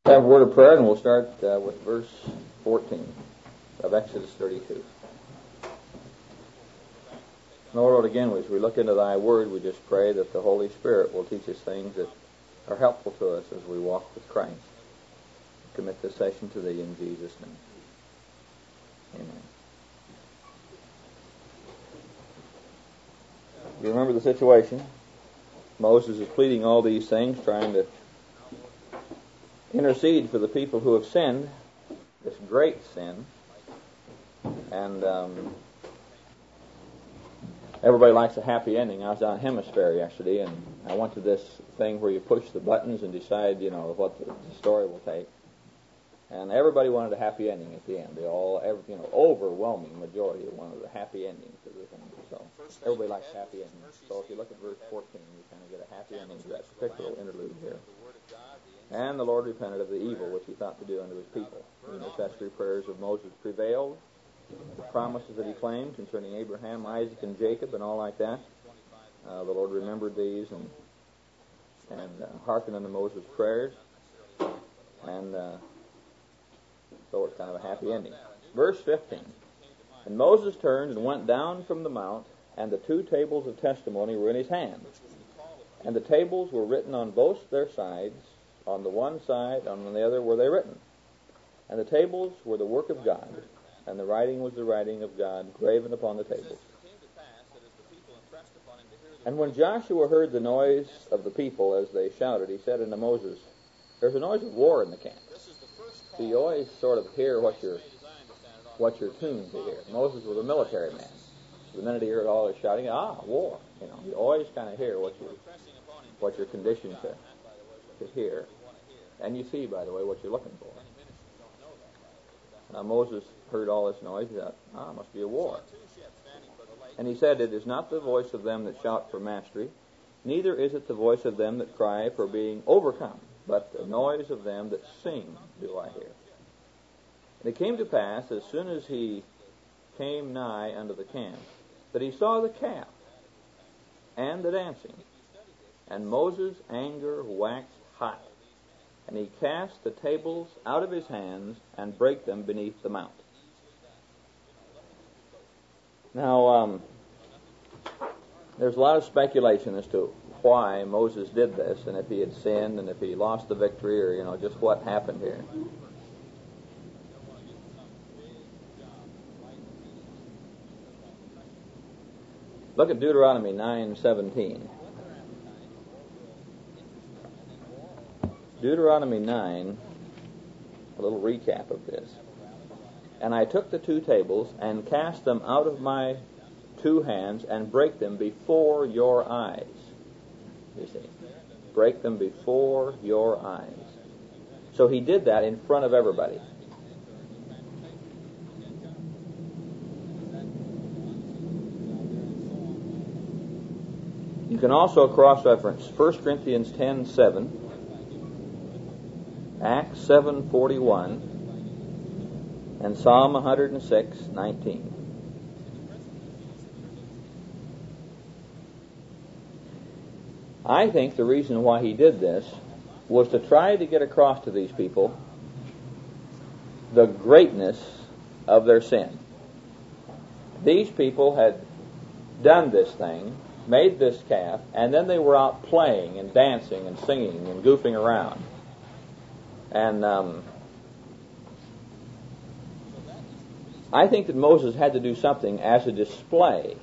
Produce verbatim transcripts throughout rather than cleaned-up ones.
Have a word of prayer, and we'll start uh, with verse fourteen of Exodus thirty-two. Lord, again, as we look into Thy Word, we just pray that the Holy Spirit will teach us things that are helpful to us as we walk with Christ. Commit this session to Thee in Jesus' name. Amen. You remember the situation? Moses is pleading all these things, trying to intercede for the people who have sinned, this great sin. And um, everybody likes a happy ending. I was down in Hemisphere yesterday, and I went to this thing where you push the buttons and decide, you know, what the, the story will take. And everybody wanted a happy ending at the end. They all, every, you know, overwhelming majority wanted a happy ending to the thing. So everybody likes happy endings. So if you look at verse fourteen, you kind of get a happy ending to that particular interlude here. And the Lord repented of the evil which he thought to do unto his people. The necessary prayers of Moses prevailed. The promises that he claimed concerning Abraham, Isaac, and Jacob, and all like that. Uh, the Lord remembered these and and uh, hearkened unto Moses' prayers. And uh, so it's kind of a happy ending. Verse fifteen. And Moses turned and went down from the mount, and the two tables of testimony were in his hand. And the tables were written on both their sides. On the one side, on the other were they written. And the tables were the work of God, and the writing was the writing of God graven upon the tables. And when Joshua heard the noise of the people as they shouted, he said unto Moses, there's a noise of war in the camp. So you always sort of hear what you're, what you're tuned to hear. Moses was a military man. The minute he heard all this shouting, ah, war. You know, you always kind of hear what you, what you're conditioned to. to hear, and you see, by the way, what you're looking for. Now Moses heard all this noise. He thought, ah, it must be a war. And he said, it is not the voice of them that shout for mastery, neither is it the voice of them that cry for being overcome, but the noise of them that sing do I hear. And it came to pass, as soon as he came nigh unto the camp, that he saw the calf and the dancing, and Moses' anger waxed hot, and he cast the tables out of his hands and brake them beneath the mount. Now, um, there's a lot of speculation as to why Moses did this, and if he had sinned, and if he lost the victory, or, you know, just what happened here. Look at Deuteronomy nine seventeen. Deuteronomy nine, a little recap of this. And I took the two tables and cast them out of my two hands and brake them before your eyes. You see, break them before your eyes. So he did that in front of everybody. You can also cross-reference First Corinthians ten seven. Acts seven forty-one, and Psalm one hundred six nineteen. I think the reason why he did this was to try to get across to these people the greatness of their sin. These people had done this thing, made this calf, and then they were out playing and dancing and singing and goofing around. And um, I think that Moses had to do something as a display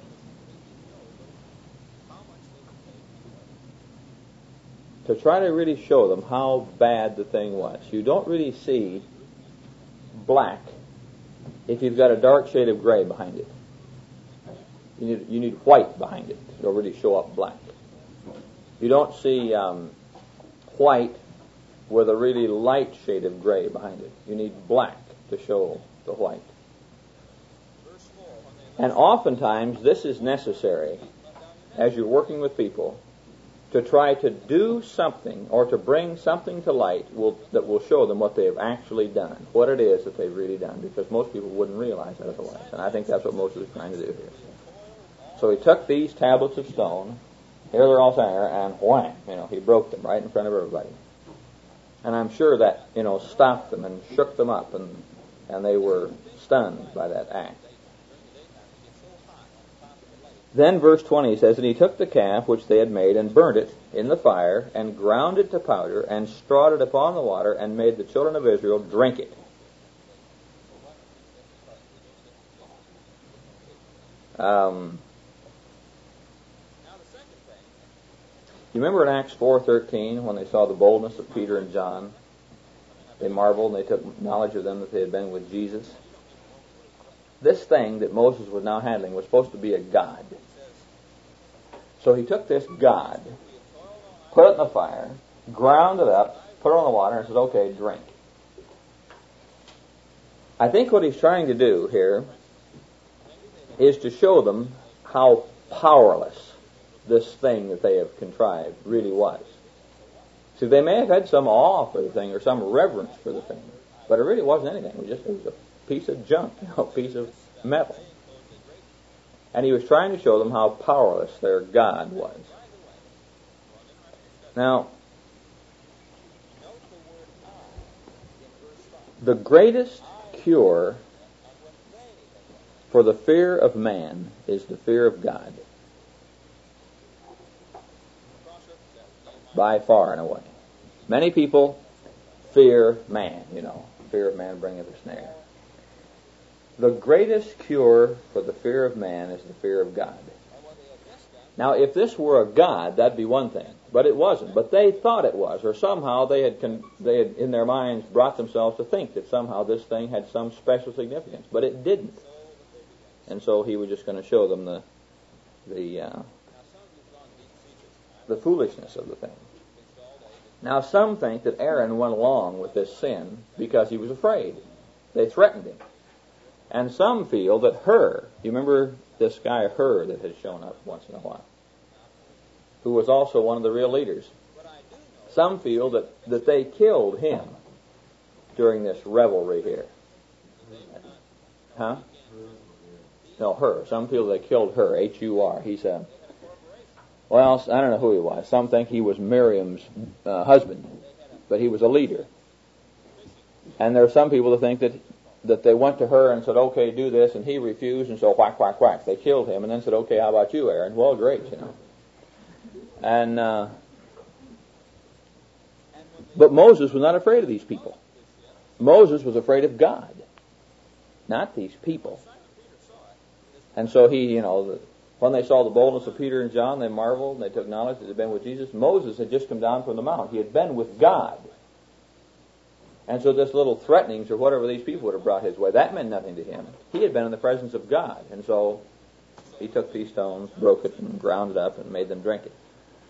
to try to really show them how bad the thing was. You don't really see black if you've got a dark shade of gray behind it. You need, you need white behind it to really show up black. You don't see um, white with a really light shade of gray behind it. You need black to show the white. And oftentimes this is necessary as you're working with people to try to do something or to bring something to light will, that will show them what they have actually done, what it is that they've really done, because most people wouldn't realize that otherwise. And I think that's what Moses is trying to do here. So he took these tablets of stone, here they're all there, and wham, you know, he broke them right in front of everybody. And I'm sure that, you know, stopped them and shook them up, and, and they were stunned by that act. Then verse twenty says, and he took the calf which they had made and burnt it in the fire and ground it to powder and strawed it upon the water and made the children of Israel drink it. Um, you remember in Acts four thirteen when they saw the boldness of Peter and John? They marveled and they took knowledge of them that they had been with Jesus. This thing that Moses was now handling was supposed to be a god. So he took this god, put it in the fire, ground it up, put it on the water, and said, okay, drink. I think what he's trying to do here is to show them how powerless this thing that they have contrived really was. See, they may have had some awe for the thing or some reverence for the thing, but it really wasn't anything. It was just it was a piece of junk, you know, a piece of metal. And he was trying to show them how powerless their God was. Now, the greatest cure for the fear of man is the fear of God. By far and away. Many people fear man, you know. Fear of man bringeth a snare. The greatest cure for the fear of man is the fear of God. Now, if this were a god, that'd be one thing. But it wasn't. But they thought it was, or somehow they had, con- they had in their minds brought themselves to think that somehow this thing had some special significance. But it didn't. And so he was just going to show them the the uh, the foolishness of the thing. Now, some think that Aaron went along with this sin because he was afraid. They threatened him. And some feel that Hur, you remember this guy Hur that has shown up once in a while, who was also one of the real leaders. Some feel that, that they killed him during this revelry here. Huh? No, Hur. Some feel they killed Hur, H U R. He's a, well, I don't know who he was. Some think he was Miriam's uh, husband, but he was a leader. And there are some people that think that that they went to her and said, okay, do this, and he refused, and so whack, whack, whack. They killed him and then said, okay, how about you, Aaron? Well, great, you know. And, uh, but Moses was not afraid of these people. Moses was afraid of God, not these people. And so he, you know, the, when they saw the boldness of Peter and John, they marveled, and they took knowledge that they had been with Jesus. Moses had just come down from the mount. He had been with God. And so this little threatenings or whatever these people would have brought his way, that meant nothing to him. He had been in the presence of God. And so he took these stones, broke it, and ground it up, and made them drink it.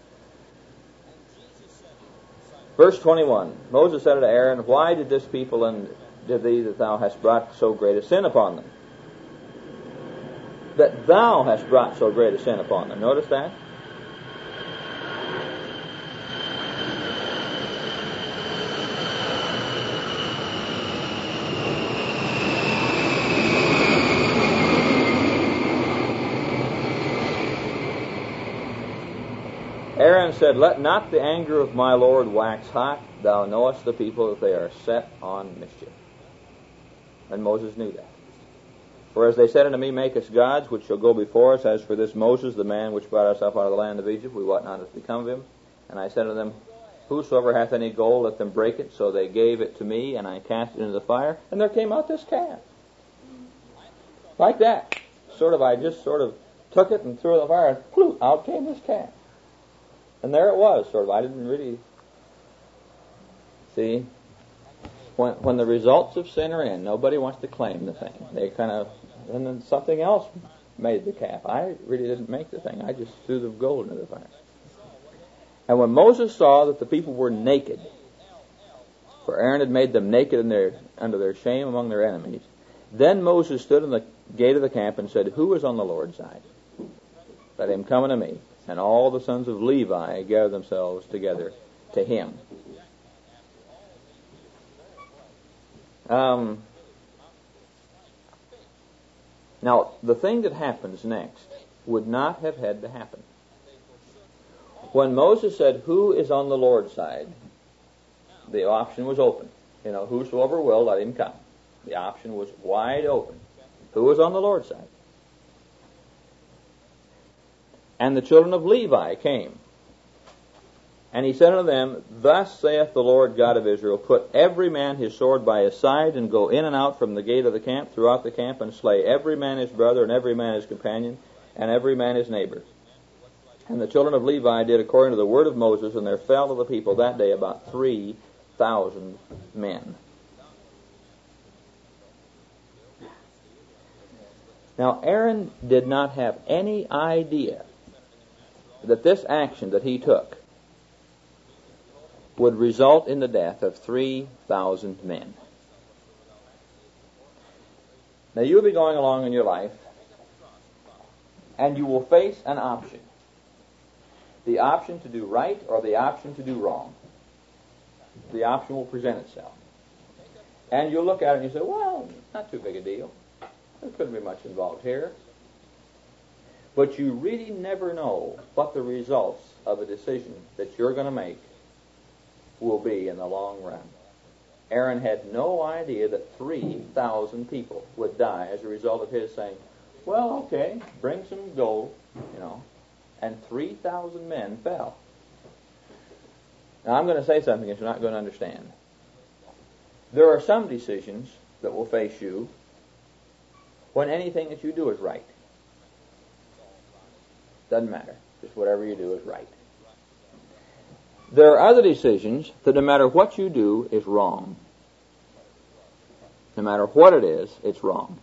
Verse twenty-one, Moses said unto Aaron, why did this people and did thee that thou hast brought so great a sin upon them? That thou hast brought so great a sin upon them. Notice that? Aaron said, let not the anger of my Lord wax hot. Thou knowest the people that they are set on mischief. And Moses knew that. For as they said unto me, make us gods, which shall go before us. As for this Moses, the man which brought us up out of the land of Egypt, we wot not what become of him. And I said unto them, whosoever hath any gold, let them break it. So they gave it to me, and I cast it into the fire. And there came out this calf. Like that. Sort of, I just sort of took it and threw it in the fire, and poof, out came this calf. And there it was, sort of. I didn't really see. When when the results of sin are in, nobody wants to claim the thing. They kind of, and then something else made the calf. I really didn't make the thing. I just threw the gold into the fire. And when Moses saw that the people were naked, for Aaron had made them naked in their, under their shame among their enemies, then Moses stood in the gate of the camp and said, who is on the Lord's side? Let him come unto me. And all the sons of Levi gathered themselves together to him. Um, now, the thing that happens next would not have had to happen. When Moses said, who is on the Lord's side? The option was open. You know, whosoever will, let him come. The option was wide open. Who was on the Lord's side? And the children of Levi came. And he said unto them, Thus saith the Lord God of Israel, Put every man his sword by his side, and go in and out from the gate of the camp throughout the camp, and slay every man his brother, and every man his companion, and every man his neighbor. And the children of Levi did according to the word of Moses, and there fell to the people that day about three thousand men. Now Aaron did not have any idea that this action that he took would result in the death of three thousand men. Now you'll be going along in your life, and you will face an option. The option to do right or the option to do wrong. The option will present itself. And you'll look at it and you say, well, not too big a deal. There couldn't be much involved here. But you really never know what the results of a decision that you're going to make will be in the long run. Aaron had no idea that three thousand people would die as a result of his saying, well, okay, bring some gold, you know, and three thousand men fell. Now, I'm going to say something that you're not going to understand. There are some decisions that will face you when anything that you do is right. Doesn't matter. Just whatever you do is right. There are other decisions that no matter what you do is wrong. No matter what it is, it's wrong.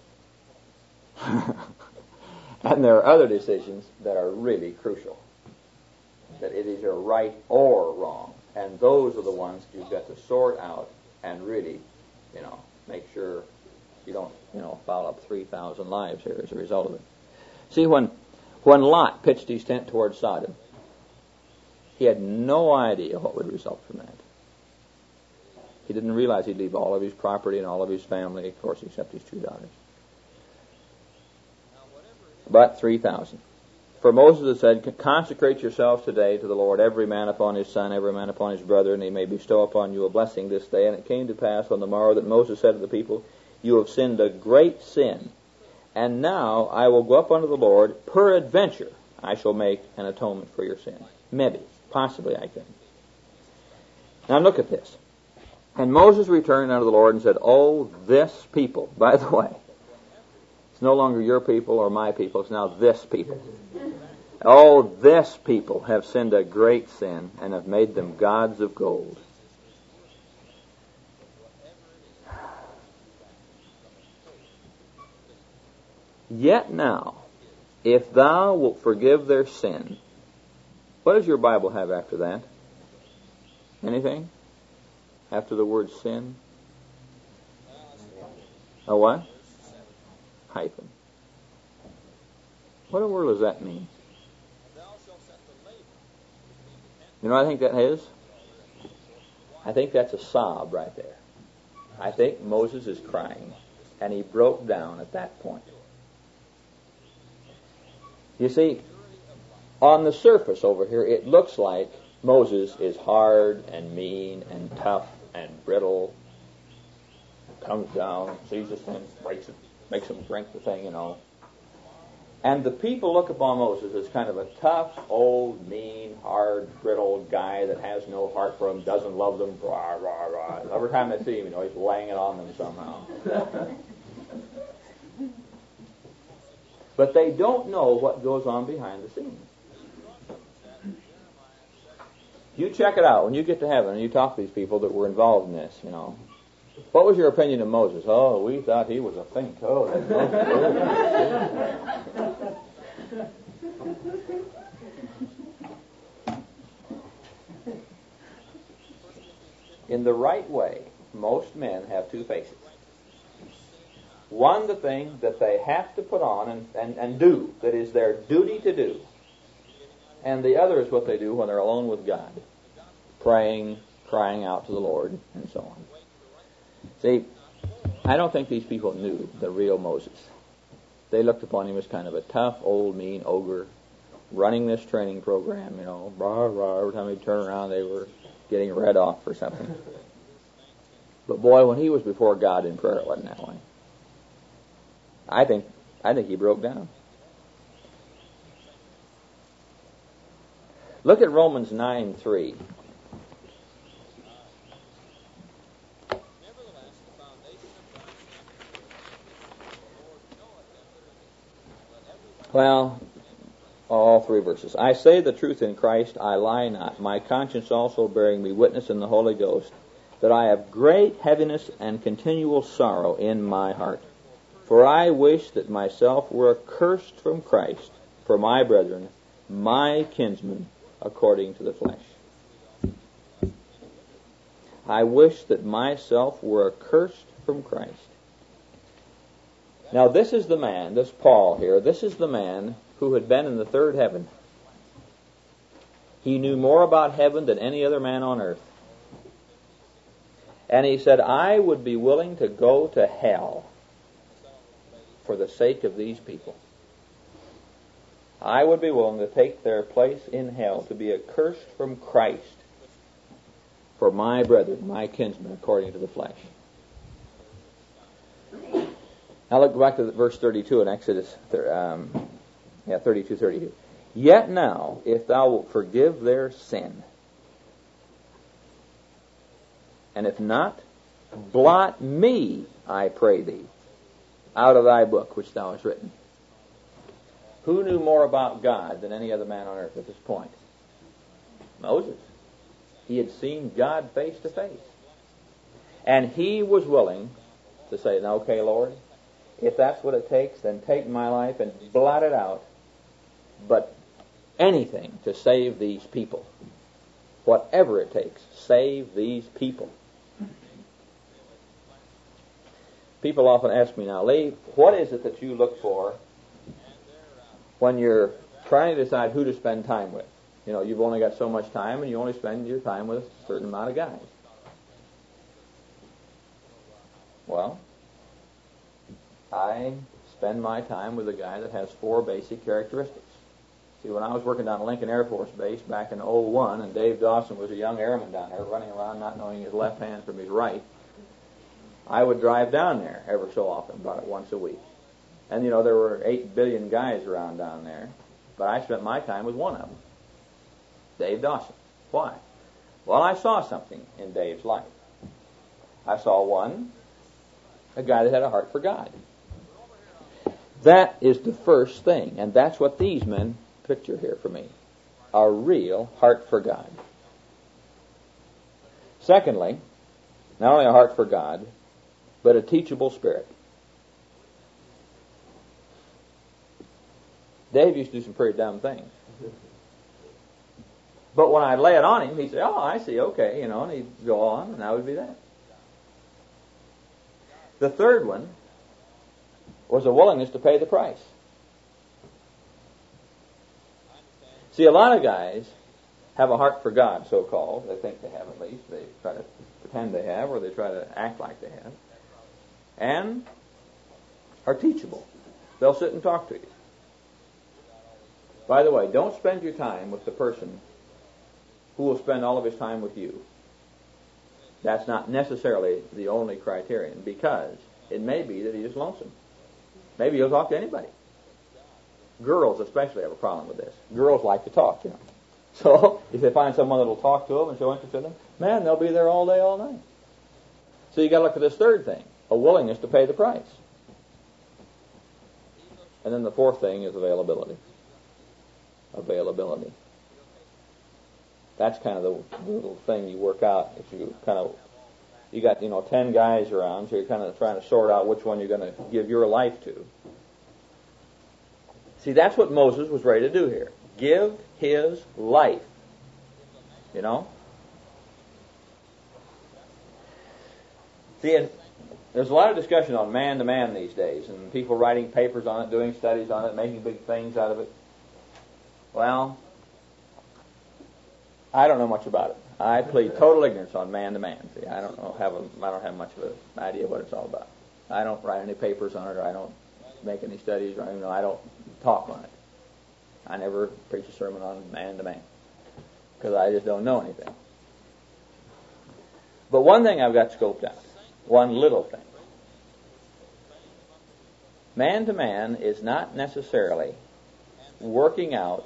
And there are other decisions that are really crucial. That it is either right or wrong. And those are the ones you've got to sort out and really, you know, make sure you don't, you know, foul up three thousand lives here as a result of it. See, when when Lot pitched his tent towards Sodom, he had no idea what would result from that. He didn't realize he'd leave all of his property and all of his family, of course, except his two daughters. But three thousand. For Moses had said, Consecrate yourselves today to the Lord, every man upon his son, every man upon his brother, and he may bestow upon you a blessing this day. And it came to pass on the morrow that Moses said to the people, You have sinned a great sin, and now I will go up unto the Lord. Peradventure I shall make an atonement for your sin. Maybe, possibly I can. Now look at this. And Moses returned unto the Lord and said, Oh, this people, by the way, it's no longer your people or my people, it's now this people. Oh, this people have sinned a great sin and have made them gods of gold. Yet now, if thou wilt forgive their sin, what does your Bible have after that? Anything? After the word sin? A what? Hyphen. What in the world does that mean? You know what I think that is? I think that's a sob right there. I think Moses is crying, and he broke down at that point. You see, on the surface over here, it looks like Moses is hard and mean and tough and brittle. Comes down, sees this thing, breaks it, makes him drink the thing, you know. And the people look upon Moses as kind of a tough, old, mean, hard, brittle guy that has no heart for them, doesn't love them, rah, rah, rah. Every time they see him, you know, he's laying it on them somehow. But they don't know what goes on behind the scenes. You check it out when you get to heaven and you talk to these people that were involved in this, you know. What was your opinion of Moses? Oh, we thought he was a think. Oh, that's Moses. In the right way, most men have two faces. One, the thing that they have to put on and, and, and do, that is their duty to do. And the other is what they do when they're alone with God, praying, crying out to the Lord, and so on. See, I don't think these people knew the real Moses. They looked upon him as kind of a tough, old, mean ogre running this training program, you know, rah, rah. Every time he'd turn around, they were getting read off or something. But boy, when he was before God in prayer, it wasn't that way. I think, I think he broke down. Look at Romans nine three. Well, all three verses. I say the truth in Christ, I lie not. My conscience also bearing me witness in the Holy Ghost, that I have great heaviness and continual sorrow in my heart. For I wish that myself were accursed from Christ for my brethren, my kinsmen, according to the flesh. I wish that myself were accursed from Christ. Now this is the man, this Paul here, this is the man who had been in the third heaven. He knew more about heaven than any other man on earth. And he said, I would be willing to go to hell for the sake of these people. I would be willing to take their place in hell, to be accursed from Christ for my brethren, my kinsmen, according to the flesh. Now look back to verse thirty-two in Exodus, um, yeah, thirty-two, thirty-two. Yet now, if thou wilt forgive their sin, and if not, blot me, I pray thee, out of thy book which thou hast written. Who knew more about God than any other man on earth at this point? Moses. He had seen God face to face. And he was willing to say, now, okay, Lord, if that's what it takes, then take my life and blot it out. But anything to save these people. Whatever it takes, save these people. People often ask me now, Lee, what is it that you look for when you're trying to decide who to spend time with? You know, you've only got so much time and you only spend your time with a certain amount of guys. Well, I spend my time with a guy that has four basic characteristics. See, when I was working down at Lincoln Air Force Base back in oh one, and Dave Dawson was a young airman down there running around not knowing his left hand from his right, I would drive down there ever so often, about once a week. And, you know, there were eight billion guys around down there, but I spent my time with one of them, Dave Dawson. Why? Well, I saw something in Dave's life. I saw, one, a guy that had a heart for God. That is the first thing, and that's what these men picture here for me. A real heart for God. Secondly, not only a heart for God, but a teachable spirit. Dave used to do some pretty dumb things. But when I'd lay it on him, he'd say, oh, I see, okay, you know, and he'd go on, and that would be that. The third one was a willingness to pay the price. See, a lot of guys have a heart for God, so-called. They think they have at least. They try to pretend they have, or they try to act like they have. And are teachable. They'll sit and talk to you. By the way, don't spend your time with the person who will spend all of his time with you. That's not necessarily the only criterion, because it may be that he is lonesome. Maybe he'll talk to anybody. Girls especially have a problem with this. Girls like to talk, you know. So if they find someone that will talk to them and show interest in them, man, they'll be there all day, all night. So you got to look at this third thing, a willingness to pay the price. And then the fourth thing is availability. Availability. That's kind of the little thing you work out if you kind of, you got, you know, ten guys around, so you're kind of trying to sort out which one you're going to give your life to. See, that's what Moses was ready to do here. Give his life. You know? See, and there's a lot of discussion on man-to-man these days, and people writing papers on it, doing studies on it, making big things out of it. Well, I don't know much about it. I plead total ignorance on man-to-man. See, I don't know, have a, I don't have much of an idea what it's all about. I don't write any papers on it, or I don't make any studies, or you know, I don't talk on it. I never preach a sermon on man-to-man because I just don't know anything. But one thing I've got scoped out, one little thing. Man to man is not necessarily working out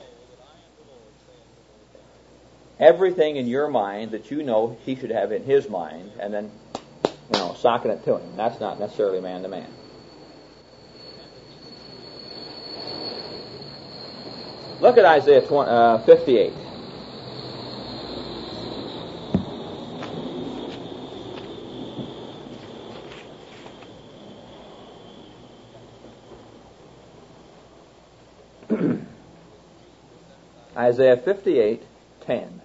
everything in your mind that you know he should have in his mind, and then, you know, socking it to him. That's not necessarily man to man. Look at Isaiah twenty, uh, fifty-eight. Isaiah fifty-eight, ten.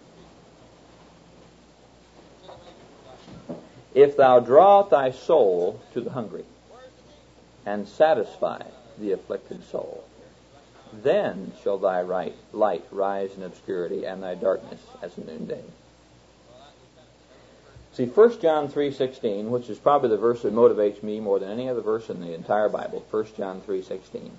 If thou draw out thy soul to the hungry, and satisfy the afflicted soul, then shall thy right light rise in obscurity, and thy darkness as a noonday. See, First John three sixteen, which is probably the verse that motivates me more than any other verse in the entire Bible, First John three sixteen.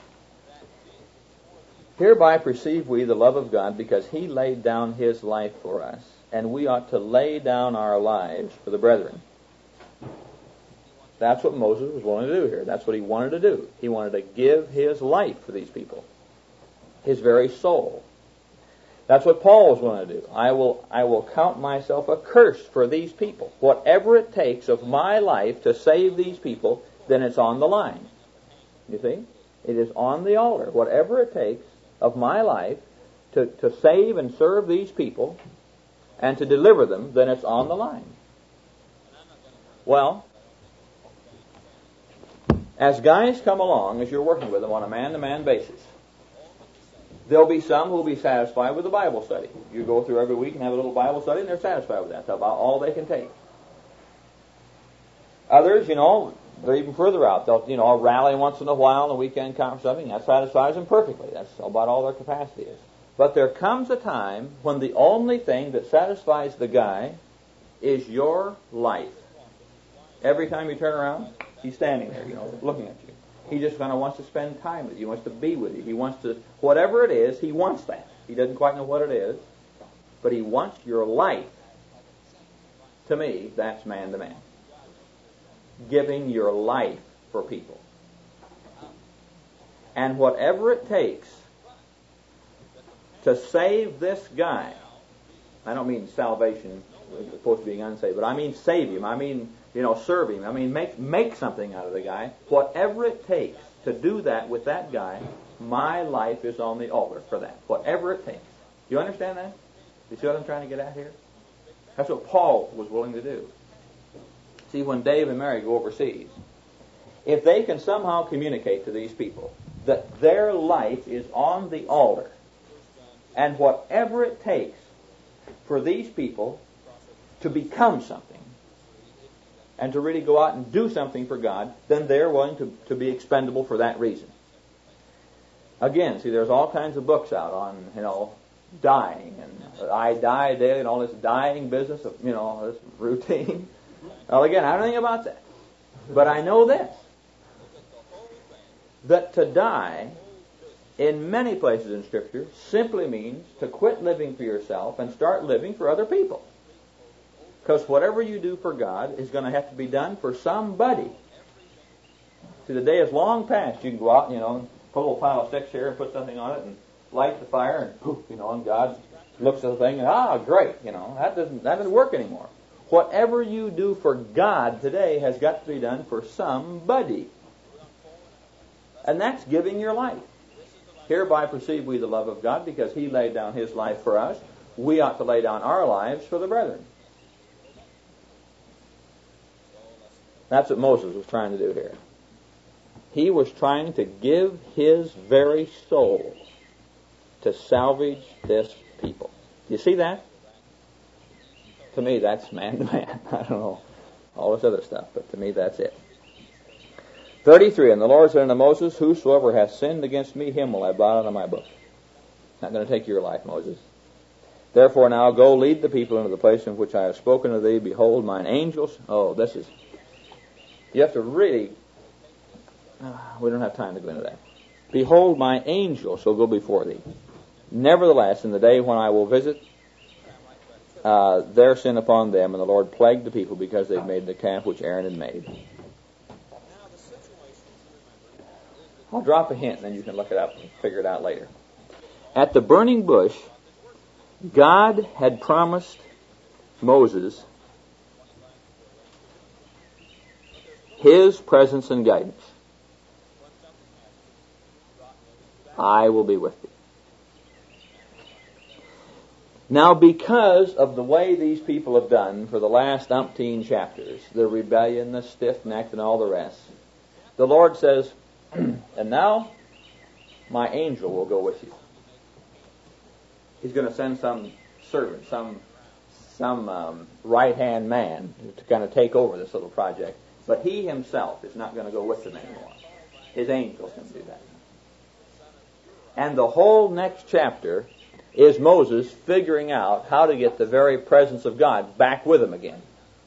Hereby perceive we the love of God, because he laid down his life for us, and we ought to lay down our lives for the brethren. That's what Moses was willing to do here. That's what he wanted to do. He wanted to give his life for these people, his very soul. That's what Paul was willing to do. I will, I will count myself accursed for these people. Whatever it takes of my life to save these people, then it's on the line. You see? It is on the altar. Whatever it takes of my life to, to save and serve these people and to deliver them, then it's on the line. Well, as guys come along, as you're working with them on a man-to-man basis, there'll be some who will be satisfied with a Bible study. You go through every week and have a little Bible study, and they're satisfied with that. That's about all they can take. Others, you know, they're even further out. They'll, you know, rally once in a while in a weekend conference, something that satisfies them perfectly. That's about all their capacity is. But there comes a time when the only thing that satisfies the guy is your life. Every time you turn around, he's standing there, you know, looking at you. He just kind of wants to spend time with you. He wants to be with you. He wants to, whatever it is, he wants that. He doesn't quite know what it is, but he wants your life. To me, that's man to man. Giving your life for people. And whatever it takes to save this guy, I don't mean salvation, as opposed to being unsaved, but I mean save him. I mean, you know, serve him. I mean, make make something out of the guy. Whatever it takes to do that with that guy, my life is on the altar for that. Whatever it takes. You understand that? You see what I'm trying to get at here? That's what Paul was willing to do. See, when Dave and Mary go overseas, if they can somehow communicate to these people that their life is on the altar, and whatever it takes for these people to become something, and to really go out and do something for God, then they're willing to, to be expendable for that reason. Again, see, there's all kinds of books out on, you know, dying, and I die daily, and all this dying business of, you know, this routine. Well, again, I don't know anything about that. But I know this, that to die, in many places in Scripture, simply means to quit living for yourself and start living for other people. Because whatever you do for God is going to have to be done for somebody. See, the day is long past. You can go out, you know, and put a little pile of sticks here and put something on it and light the fire and poof, you know, and God looks at the thing and, ah, great, you know, that doesn't, that doesn't work anymore. Whatever you do for God today has got to be done for somebody. And that's giving your life. Hereby perceive we the love of God, because he laid down his life for us. We ought to lay down our lives for the brethren. That's what Moses was trying to do here. He was trying to give his very soul to salvage this people. You see that? To me, that's man to man. I don't know all this other stuff, but to me, that's it. thirty-three, and the Lord said unto Moses, whosoever hath sinned against me, him will I blot out of my book. Not going to take your life, Moses. Therefore now go lead the people into the place in which I have spoken to thee. Behold, mine angels. Oh, this is... You have to really... Uh, we don't have time to go into that. Behold, my angel shall go before thee. Nevertheless, in the day when I will visit uh, their sin upon them, and the Lord plagued the people because they'd made the calf which Aaron had made. I'll drop a hint, and then you can look it up and figure it out later. At the burning bush, God had promised Moses His presence and guidance. I will be with thee. Now, because of the way these people have done for the last umpteen chapters, the rebellion, the stiff-necked, and all the rest, the Lord says, and now my angel will go with you. He's going to send some servant, some some um, right-hand man to kind of take over this little project. But he himself is not going to go with them anymore. His angel's going to do that. And the whole next chapter is Moses figuring out how to get the very presence of God back with him again.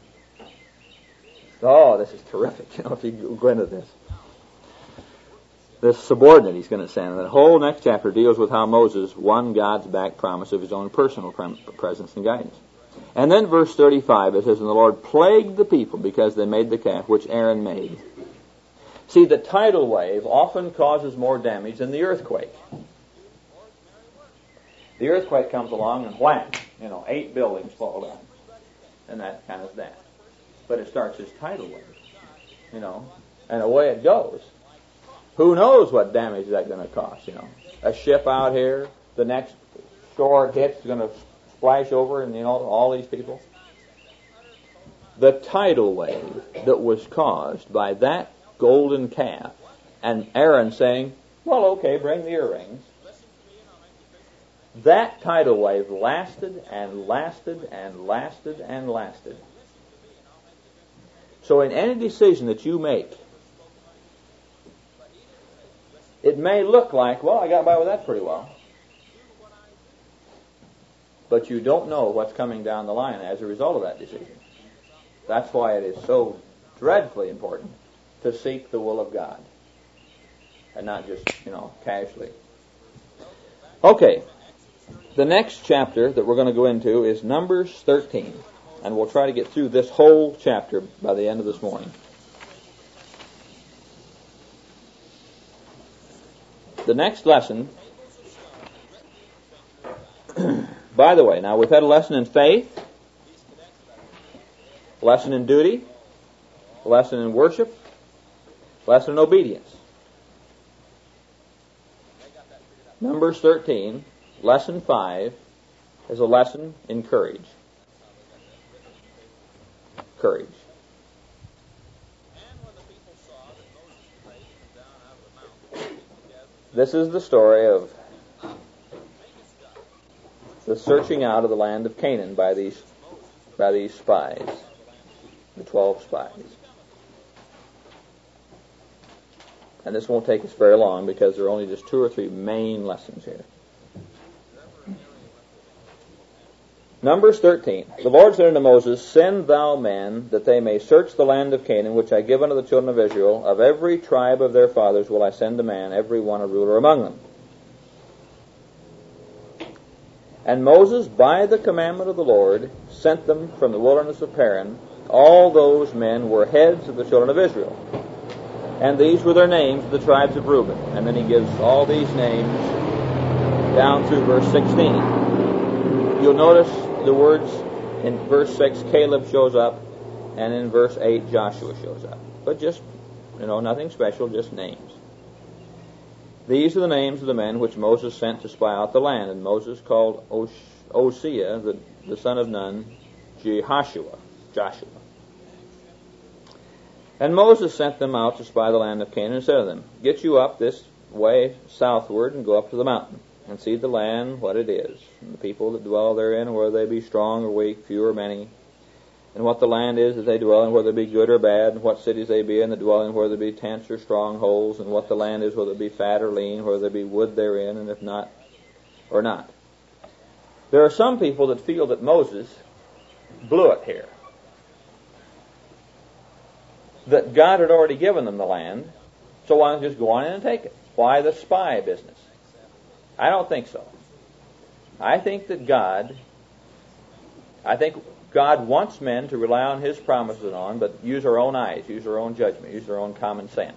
Oh, this is terrific, you know, if you go into this. This subordinate he's going to send. And the whole next chapter deals with how Moses won God's back promise of his own personal presence and guidance. And then verse thirty-five, it says, and the Lord plagued the people because they made the calf which Aaron made. See, the tidal wave often causes more damage than the earthquake. The earthquake comes along and wham, you know, eight buildings fall down. And that kind of that. But it starts as tidal wave, you know, and away it goes. Who knows what damage that's going to cause, you know. A ship out here, the next shore it hits is going to splash over, and, you know, all these people. The tidal wave that was caused by that golden calf, and Aaron saying, well, okay, bring the earrings. That tidal wave lasted and lasted and lasted and lasted. So in any decision that you make, it may look like, well, I got by with that pretty well. But you don't know what's coming down the line as a result of that decision. That's why it is so dreadfully important to seek the will of God. And not just, you know, casually. Okay. The next chapter that we're going to go into is Numbers thirteen. And we'll try to get through this whole chapter by the end of this morning. The next lesson, by the way, now we've had a lesson in faith, a lesson in duty, a lesson in worship, a lesson in obedience. Numbers thirteen, lesson five, is a lesson in courage. Courage. This is the story of the searching out of the land of Canaan by these by these spies, the twelve spies. And this won't take us very long because there are only just two or three main lessons here. Numbers thirteen. The Lord said unto Moses, send thou men, that they may search the land of Canaan, which I give unto the children of Israel. Of every tribe of their fathers will I send a man, every one a ruler among them. And Moses, by the commandment of the Lord, sent them from the wilderness of Paran. All those men were heads of the children of Israel. And these were their names, the tribes of Reuben. And then he gives all these names down through verse sixteen. You'll notice the words in verse six, Caleb shows up, and in verse eight, Joshua shows up. But just, you know, nothing special, just names. These are the names of the men which Moses sent to spy out the land. And Moses called Osea, the, the son of Nun, Jehoshua, Joshua. And Moses sent them out to spy the land of Canaan, and said to them, get you up this way southward, and go up to the mountain, and see the land, what it is, and the people that dwell therein, whether they be strong or weak, few or many, and what the land is that they dwell in, whether it be good or bad, and what cities they be in that dwell in, whether there be tents or strongholds, and what the land is, whether it be fat or lean, whether there be wood therein, and if not, or not. There are some people that feel that Moses blew it here. That God had already given them the land, so why don't they just go on in and take it? Why the spy business? I don't think so. I think that God I think God wants men to rely on His promises on, but use their own eyes, use their own judgment, use their own common sense.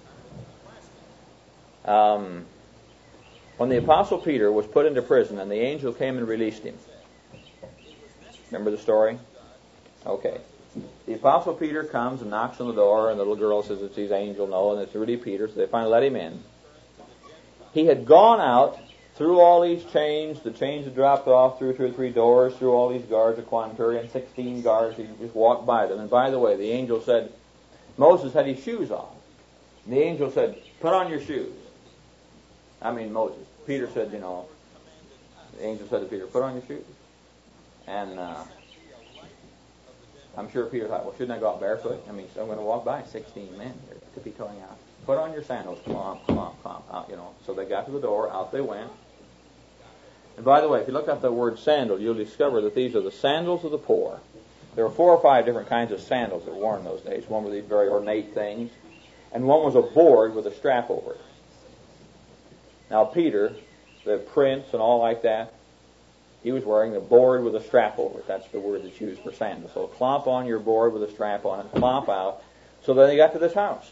Um, when the Apostle Peter was put into prison and the angel came and released him. Remember the story? Okay. The Apostle Peter comes and knocks on the door, and the little girl says it's his angel. No, and it's really Peter, so they finally let him in. He had gone out through all these chains. The chains had dropped off through two or three doors, through all these guards, a quintillion, sixteen guards. He just walked by them. And by the way, the angel said, Moses had his shoes off. And the angel said, put on your shoes. I mean Moses. Peter said, you know, the angel said to Peter, put on your shoes. And uh, I'm sure Peter thought, well, shouldn't I go out barefoot? I mean, so I'm going to walk by sixteen men here to be going out. Put on your sandals, come on, come on, come on, out, you know. So they got to the door, out they went. And by the way, if you look up the word sandal, you'll discover that these are the sandals of the poor. There were four or five different kinds of sandals that were worn in those days. One were these very ornate things, and one was a board with a strap over it. Now Peter, the prince and all like that, he was wearing a board with a strap over it. That's the word that's used for sandals. So clomp on your board with a strap on it, clomp out. So then they got to this house.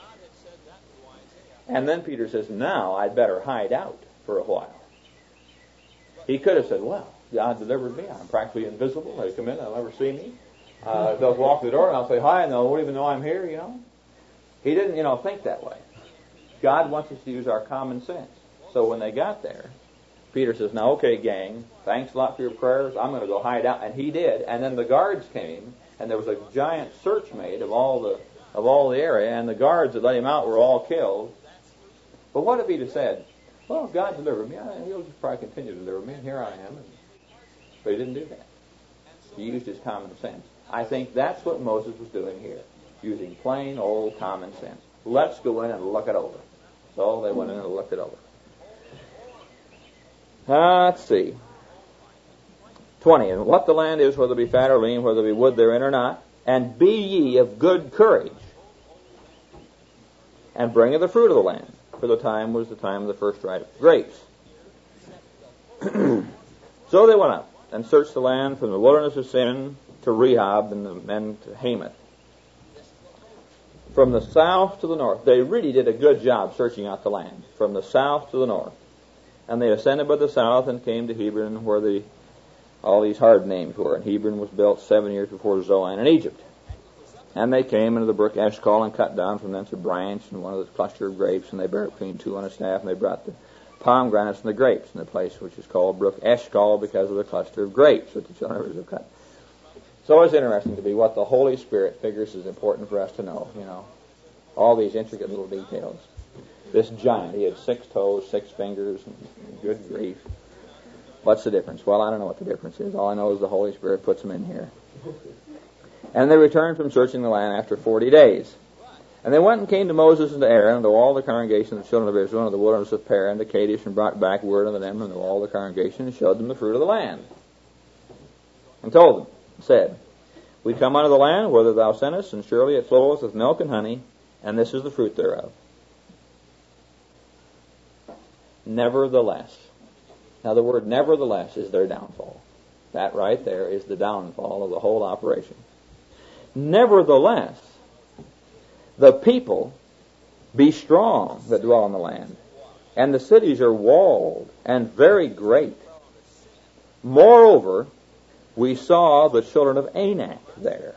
And then Peter says, now I'd better hide out for a while. He could have said, well, God delivered me. I'm practically invisible. They come in, they'll never see me. Uh, they'll walk to the door and I'll say hi and they won't even know I'm here, you know. He didn't, you know, think that way. God wants us to use our common sense. So when they got there, Peter says, now, okay, gang, thanks a lot for your prayers. I'm going to go hide out. And he did. And then the guards came, and there was a giant search made of all the of all the area, and the guards that let him out were all killed. But what if he'd have said, well, God delivered me. He'll just probably continue to deliver me, and here I am. But he didn't do that. He used his common sense. I think that's what Moses was doing here, using plain old common sense. Let's go in and look it over. So they went in and looked it over. Uh, let's see. twenty. And what the land is, whether it be fat or lean, whether there be wood therein or not, and be ye of good courage, and bring of the fruit of the land. For the time was the time of the first ripe grapes. So they went up and searched the land from the wilderness of Sin to Rehob and the men to Hamath. From the south to the north. They really did a good job searching out the land. From the south to the north. And they ascended by the south and came to Hebron, where the all these hard names were. And Hebron was built seven years before Zoan in Egypt. And they came into the brook Eshcol and cut down from thence a branch and one of the cluster of grapes, and they bare it between two on a staff, and they brought the pomegranates and the grapes in the place which is called brook Eshcol because of the cluster of grapes that the children of Israel cut. It's always interesting to be what the Holy Spirit figures is important for us to know, you know, all these intricate little details. This giant, he had six toes, six fingers, and good grief. What's the difference? Well, I don't know what the difference is. All I know is the Holy Spirit puts them in here. And they returned from searching the land after forty days. And they went and came to Moses and to Aaron and to all the congregation of the children of Israel and to the wilderness of Paran and to Kadesh, and brought back word unto them and to all the congregation, and showed them the fruit of the land. And told them, said, We come unto the land whither thou sentest, and surely it floweth with milk and honey, and this is the fruit thereof. Nevertheless. Now the word nevertheless is their downfall. That right there is the downfall of the whole operation. Nevertheless, the people be strong that dwell in the land, and the cities are walled and very great. Moreover, we saw the children of Anak there.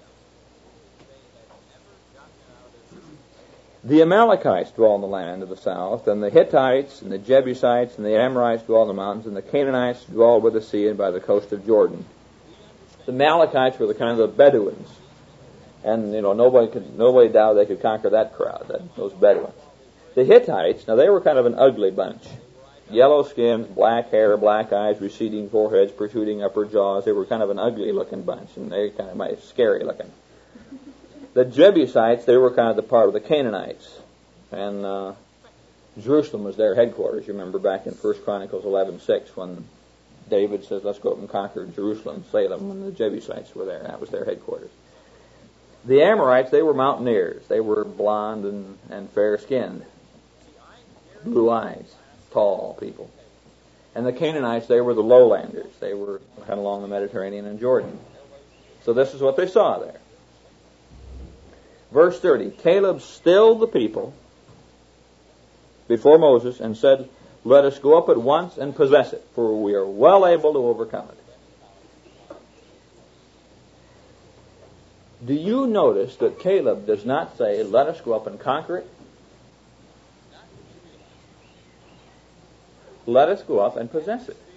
The Amalekites dwell in the land of the south, and the Hittites, and the Jebusites, and the Amorites dwell in the mountains, and the Canaanites dwell by the sea and by the coast of Jordan. The Amalekites were the kind of the Bedouins, and you know nobody could nobody doubted they could conquer that crowd, that, those Bedouins. The Hittites, now they were kind of an ugly bunch, yellow skins, black hair, black eyes, receding foreheads, protruding upper jaws. They were kind of an ugly-looking bunch, and they kind of scary-looking. The Jebusites, they were kind of the part of the Canaanites. And uh, Jerusalem was their headquarters. You remember back in First Chronicles eleven six when David says, let's go up and conquer Jerusalem, Salem, when the Jebusites were there. That was their headquarters. The Amorites, they were mountaineers. They were blonde and, and fair-skinned. Blue eyes. Tall people. And the Canaanites, they were the lowlanders. They were kind of along the Mediterranean and Jordan. So this is what they saw there. Verse thirty, Caleb stilled the people before Moses and said, let us go up at once and possess it, for we are well able to overcome it. Do you notice that Caleb does not say, let us go up and conquer it? Let us go up and possess it.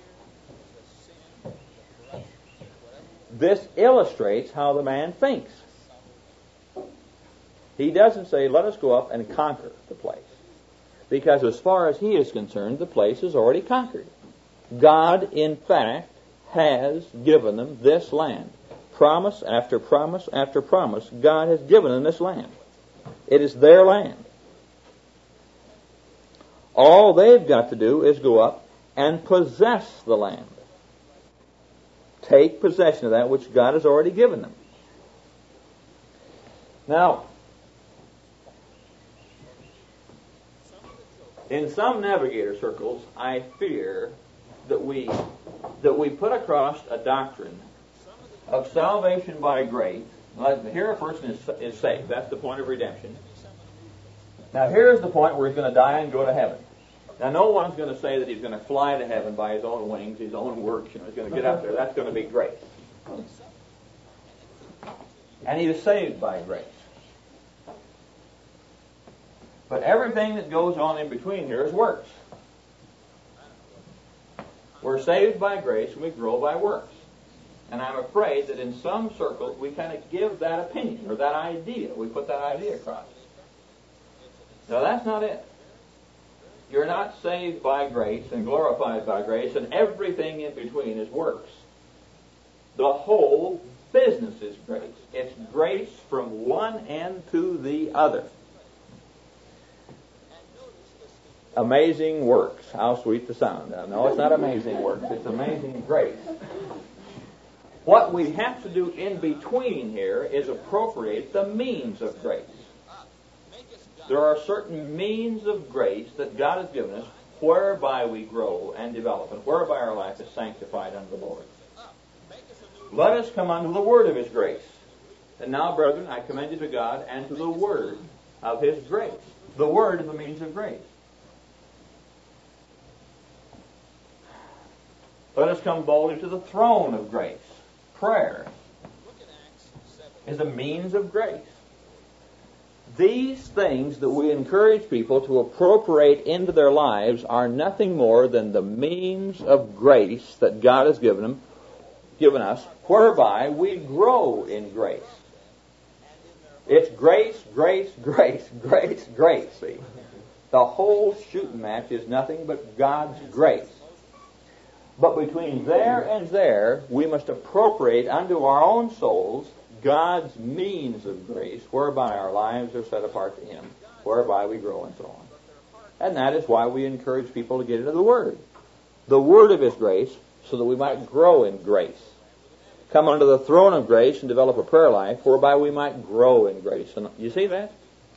This illustrates how the man thinks. He doesn't say, let us go up and conquer the place. Because as far as he is concerned, the place is already conquered. God, in fact, has given them this land. Promise after promise after promise, God has given them this land. It is their land. All they've got to do is go up and possess the land. Take possession of that which God has already given them. Now, in some navigator circles, I fear that we that we put across a doctrine of salvation by grace. Here a person is, is saved. That's the point of redemption. Now here's the point where he's going to die and go to heaven. Now no one's going to say that he's going to fly to heaven by his own wings, his own works. You know, he's going to get up there. That's going to be grace. And he is saved by grace. But everything that goes on in between here is works. We're saved by grace and we grow by works. And I'm afraid that in some circles we kind of give that opinion or that idea. We put that idea across. Now that's not it. You're not saved by grace and glorified by grace, and everything in between is works. The whole business is grace. It's grace from one end to the other. Amazing works. How sweet the sound. No, it's not amazing works. It's amazing grace. What we have to do in between here is appropriate the means of grace. There are certain means of grace that God has given us whereby we grow and develop and whereby our life is sanctified unto the Lord. Let us come unto the word of His grace. And now, brethren, I commend you to God and to the word of His grace. The word is the means of grace. Let us come boldly to the throne of grace. Prayer is a means of grace. These things that we encourage people to appropriate into their lives are nothing more than the means of grace that God has given them, given us, whereby we grow in grace. It's grace, grace, grace, grace, grace. See, the whole shooting match is nothing but God's grace. But between there and there, we must appropriate unto our own souls God's means of grace, whereby our lives are set apart to Him, whereby we grow and so on. And that is why we encourage people to get into the Word. The Word of His grace, so that we might grow in grace. Come unto the throne of grace and develop a prayer life, whereby we might grow in grace. And you see that?